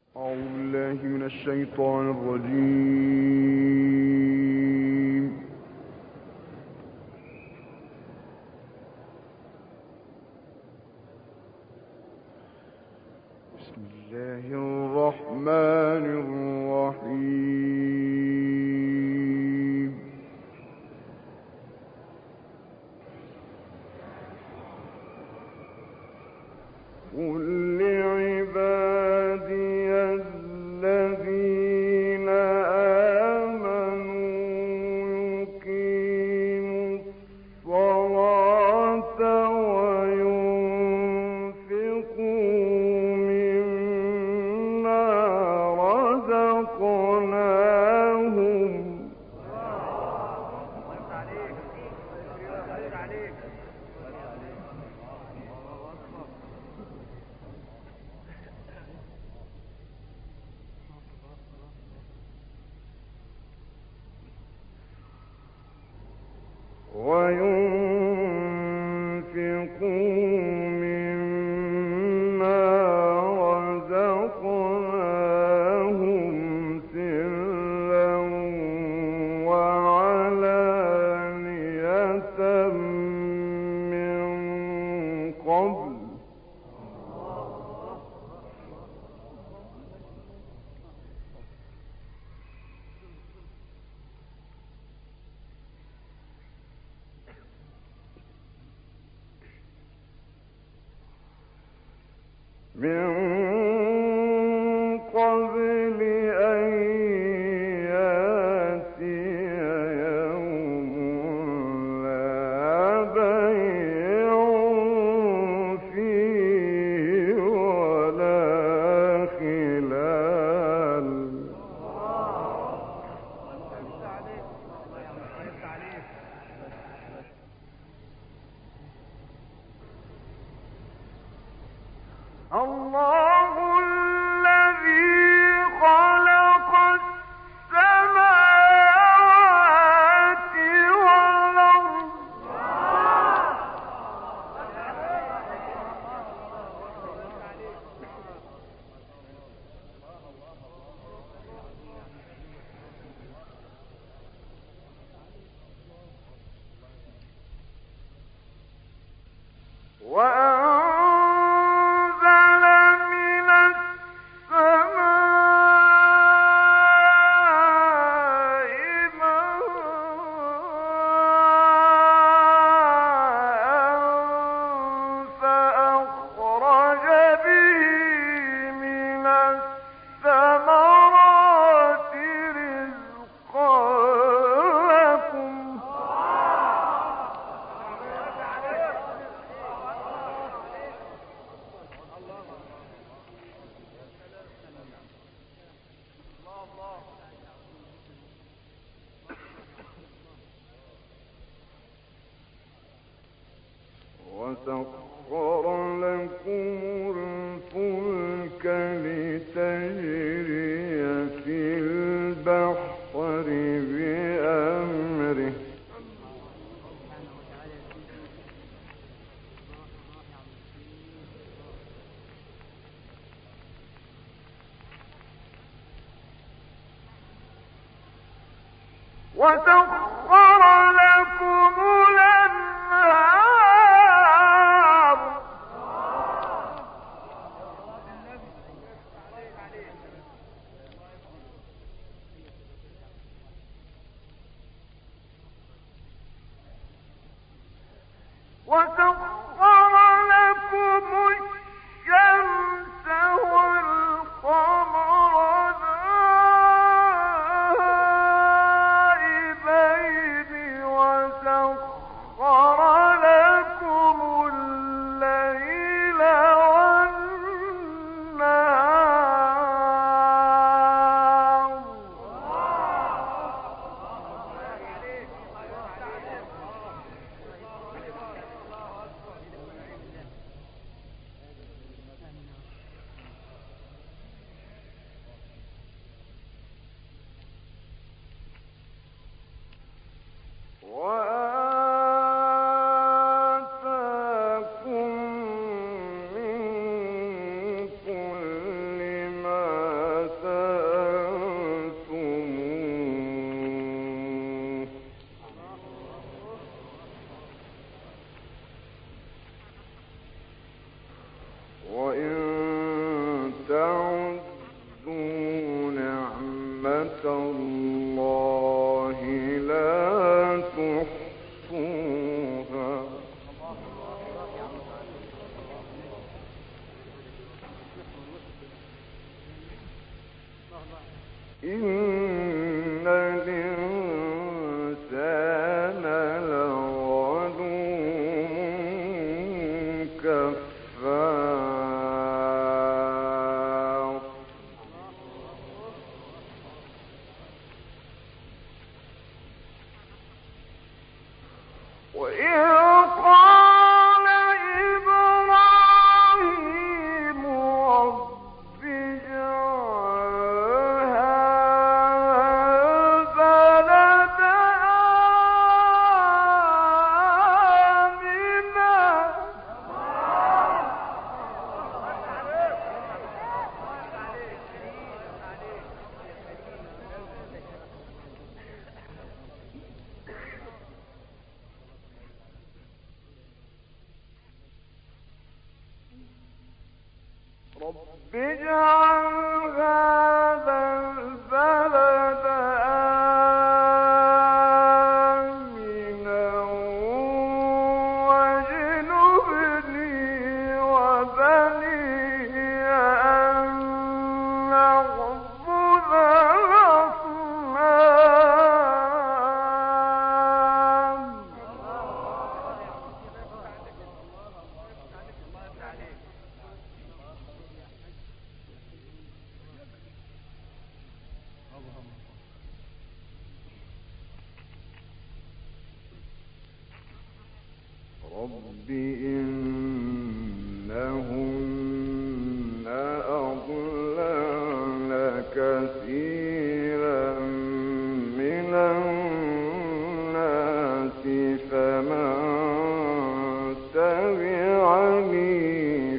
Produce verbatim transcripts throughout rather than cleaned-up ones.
أعوذ بالله من الشيطان الرجيم. بسم الله الرحمن الرحيم. قل لعبادي الذين آمنوا يقيموا الصلاة وينفقوا مما رزقناهم وينفقوا مما رزقناهم سرا وعلانية من قبل من قبل أن يأتي يوم لا بيع فيه ولا خلال الله الذي خلق السماوات والأرض وأنزل من السماء ماء فأخرج به من الثمرات رزقا لكم وسخر لكم الفلك لتجري في البحر بأمره وسخر لكم الأنهار وسخر لكم الشمس والقمر دائبين وسخر لكم الليل والنهار إن الإنسان لظلوم كفار وإذ قال إبراهيم رب اجعل هذا البلد رب اجعل هذا البلد آمنا واجنبني وبني أن نعبد الأصنام رب إنهن أضللن كثيرا من الناس فمن تبعني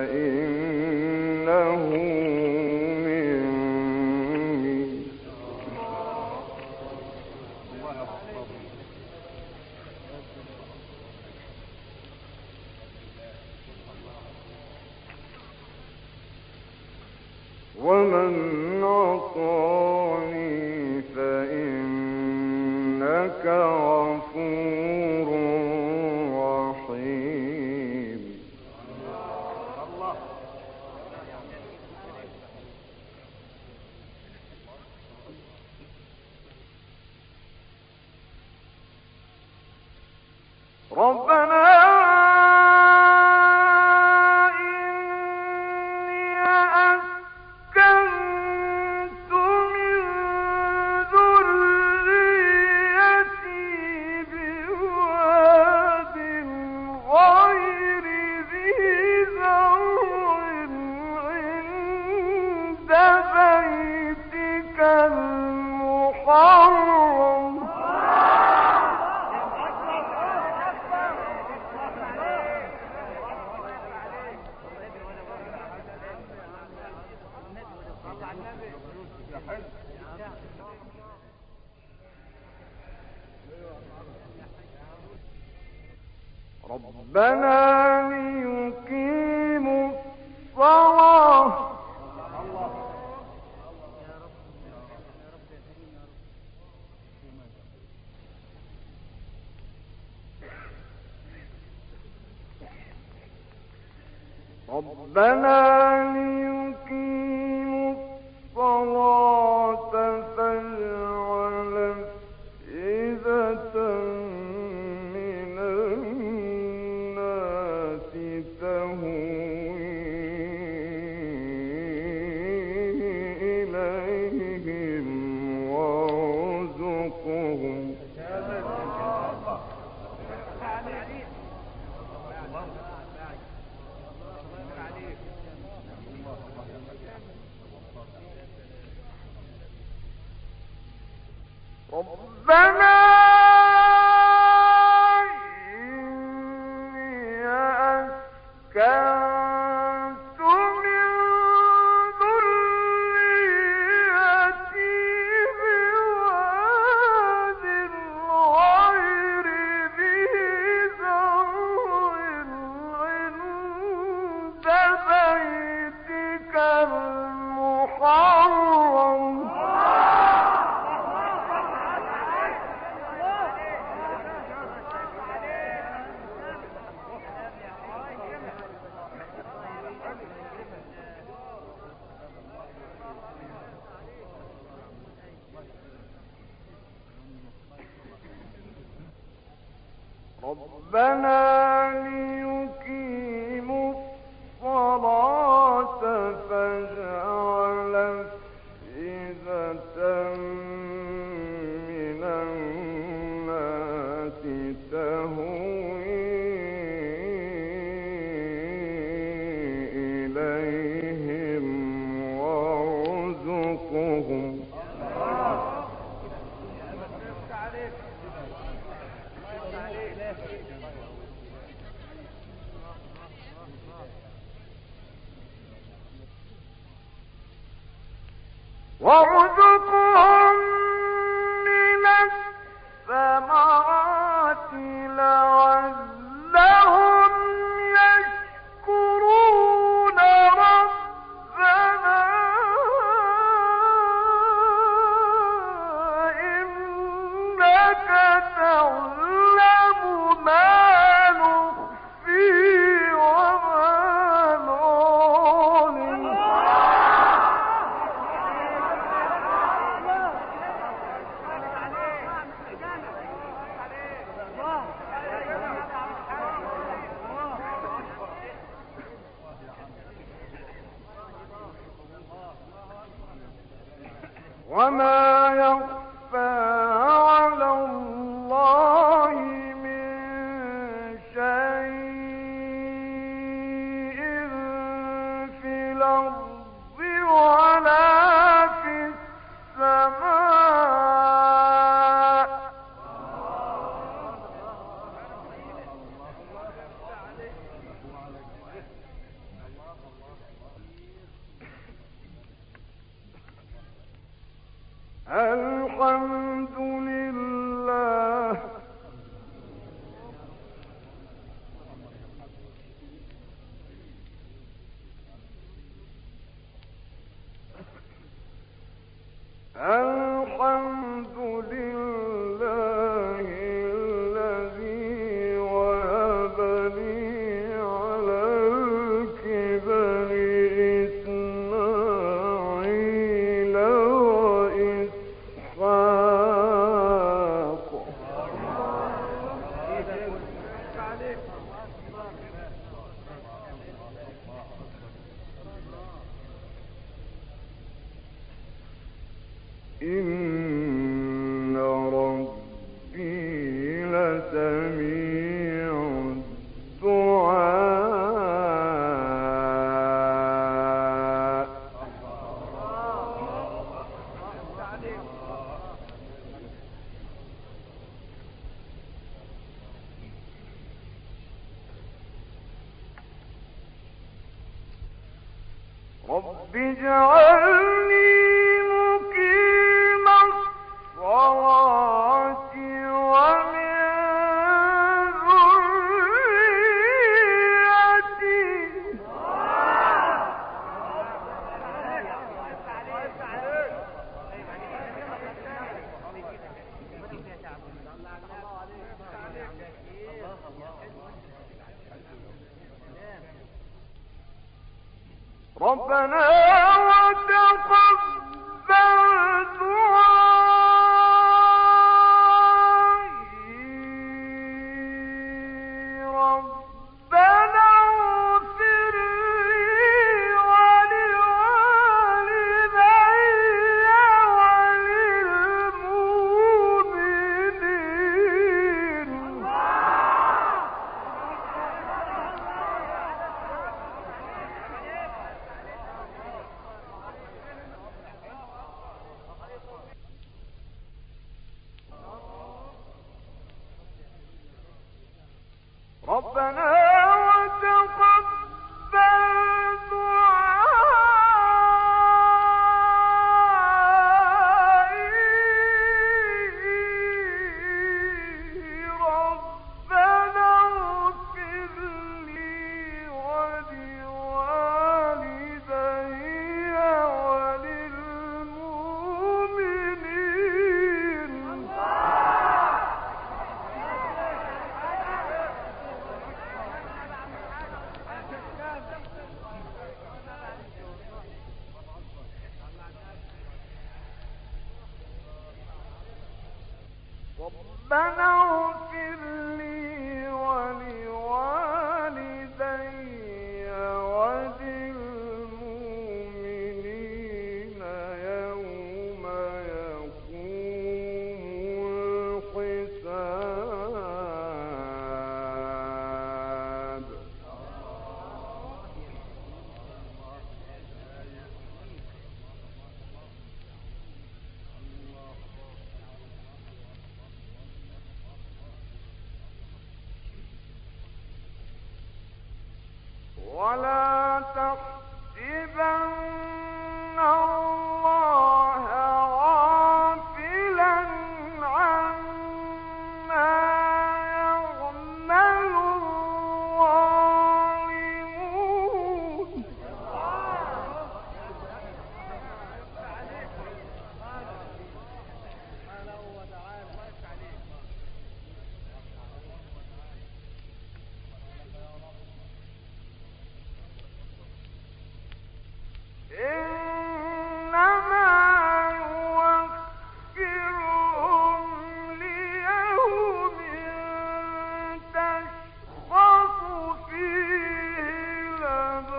فإنه مني ومن عصاني فإنك غفور رحيم ربنا بيتك المحرم ربنا ليقيموا الصلاة ربنا ليقيموا الصلاة فاجعل أفئدة من الناس تهوي إليهم وارزقهم ربنا إني أسكنت من ذريتي بواد غير ذي زرع عند بيتك المحرم وارزقهم من الثمرات لعلهم يشكرون ربنا إنك تعلم ما نخفي وما نعلن وما يخفى على الله من شيء في الأرض ولا في السماء الحمد لله الحمد لله الذي وهب لي على الكبر إسماعيل وإسحاق إن ربي لسميع الدعاء رب اجعلني مقيم الصلاة ومن ذريتي ربنا وتقبل دعائي ربنا اغفر لي ولوالدي وللمؤمنين ربنا وتقبل دعائي ربنا اغفر لي ولوالدي وللمؤمنين ربنا اغفر لي ولا تحسبن الله غافلا عما يعمل الظالمون إنما يوخرهم ليوم تشخص فيه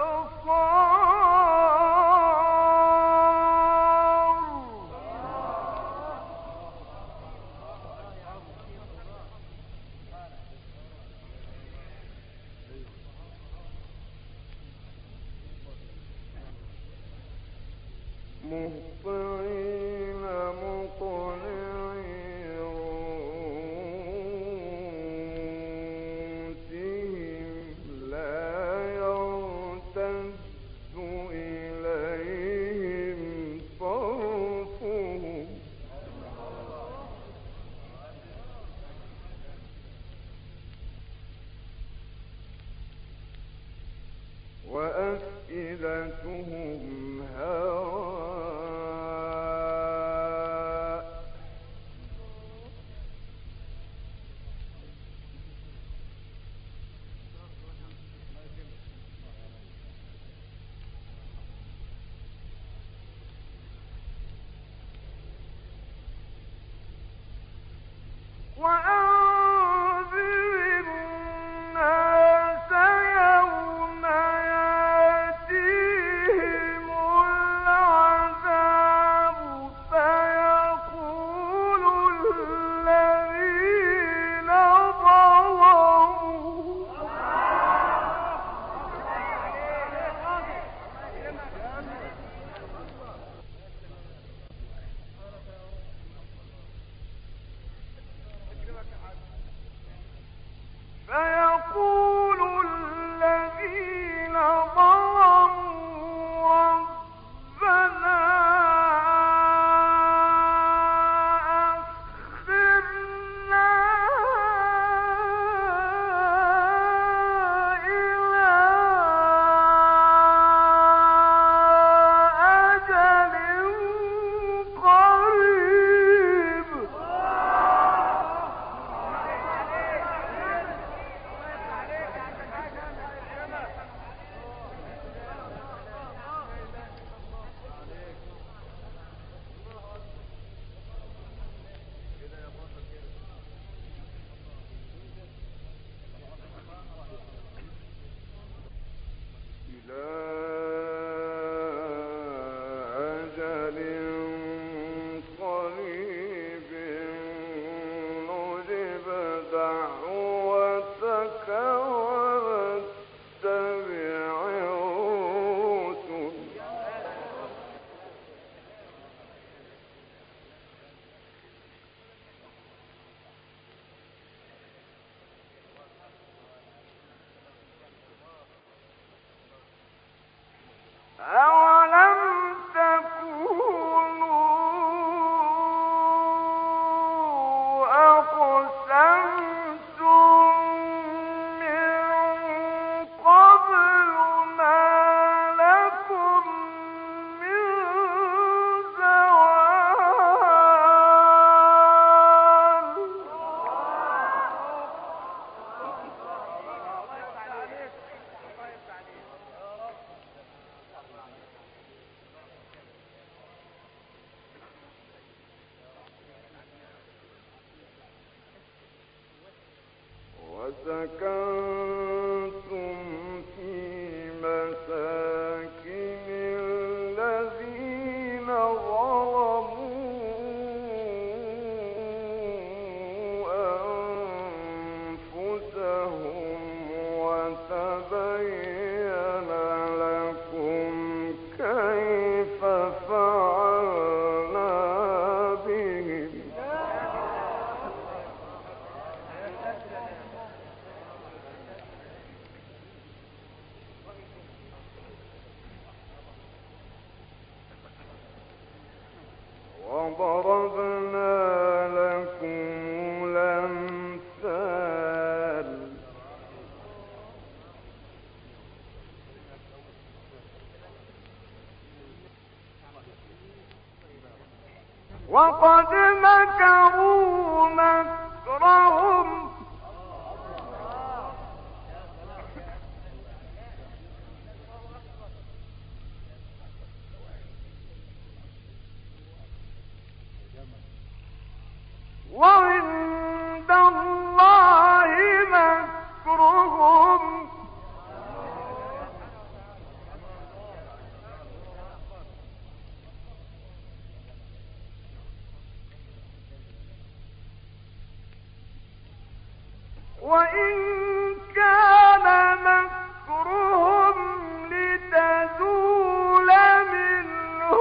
مهطعين مقنعي رؤوسهم لا يرتد إليهم طرفهم وأفئدتهم هواء وأنذر الناس يوم يأتيهم العذاب فيقول الذين ظلموا فيقول الذين ظلموا ربنا أخرنا إلى أجل قريب إلى أجل قريب نجب دعوتك ونتبع الرسل أولم تكونوا أقسمتم من قبل ما لكم من وسكنتم في مساكن الذين ظلموا أنفسهم وتبين لكم كيف فعلنا بهم وضربنا لكم الأمثال وقد مكروا مكرهم وعند الله مكرهم وإن كان مكرهم لتزول منه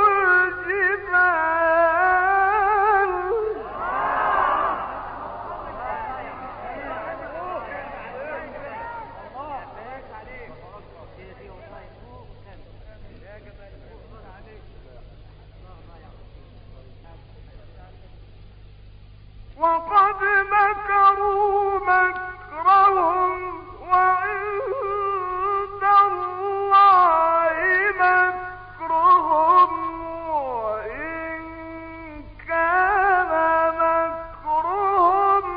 الجبال وقد مكروا مكرهم وعند الله مكرهم وإن كان مكرهم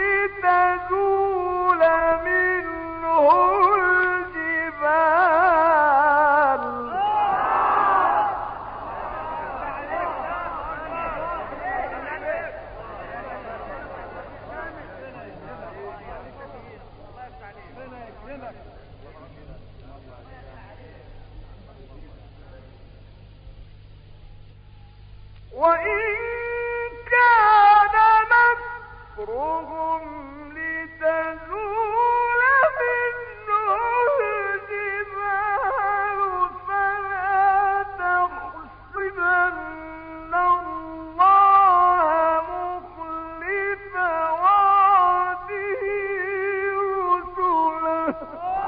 لتزول منه الجبال وإن كان مكرهم لتزول منه الجبال فلا تحسبن الله مخلف وعده رسله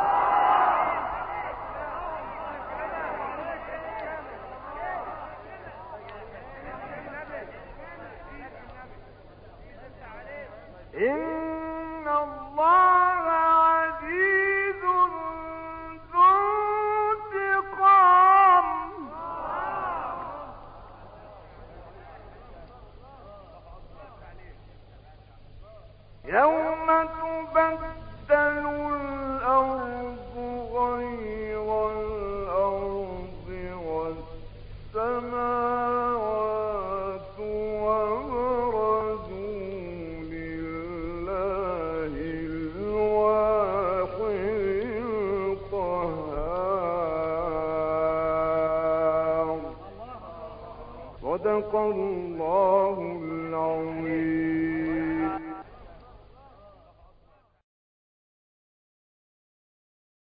إن الله عزيز ذو انتقام يوم تبدل الأرض غير الأرض والسماوات وبرزوا لله الواحد القهار صدق الله العظيم.